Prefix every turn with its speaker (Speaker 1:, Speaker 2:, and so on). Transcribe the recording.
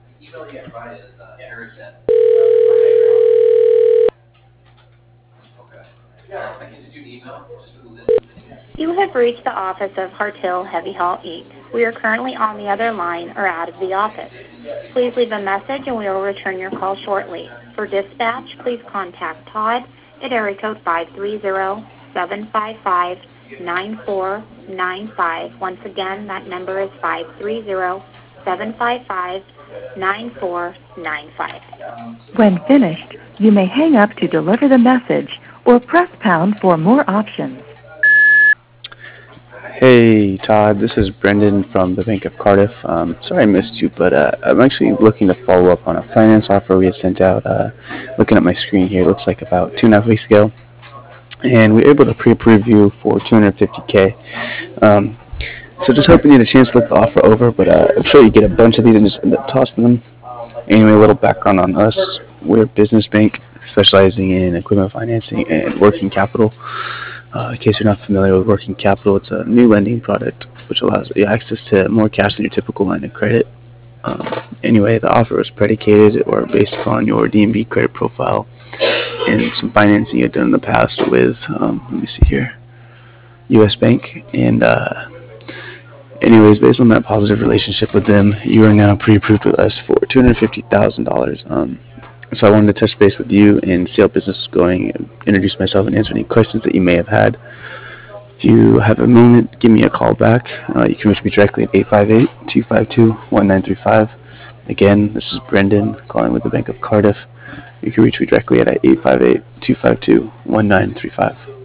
Speaker 1: You have reached the office of Hartill Heavy Haul Inc. We are currently on the other line or out of the office. Please leave a message and we will return your call shortly. For dispatch, please contact Todd at area code 530-755-9495. Once again, that number is 530-755-9495. When finished, you may hang up to deliver the message or press pound for more options.
Speaker 2: Hey Todd, this is Brendan from the Bank of Cardiff. Sorry I missed you, but I'm actually looking to follow up on a finance offer we had sent out. Looking at my screen here, it looks like about 2.5 weeks ago, and we were able to pre-approve you for $250K. So just hoping you had a chance to look the offer over, but I'm sure you get a bunch of these and just end up tossing them. Anyway, a little background on us. We're a business bank specializing in equipment financing and working capital. In case you're not familiar with working capital, it's a new lending product which allows you access to more cash than your typical line of credit. Anyway, the offer was predicated or based upon your D&B credit profile and some financing you've done in the past with, let me see here, U.S. Bank. And anyways, based on that positive relationship with them, you are now pre-approved with us for $250,000. So I wanted to touch base with you and see how business is going, introduce myself, and answer any questions that you may have had. If you have a moment, give me a call back. You can reach me directly at 858-252-1935. Again, this is Brendan calling with the Bank of Cardiff. You can reach me directly at 858-252-1935.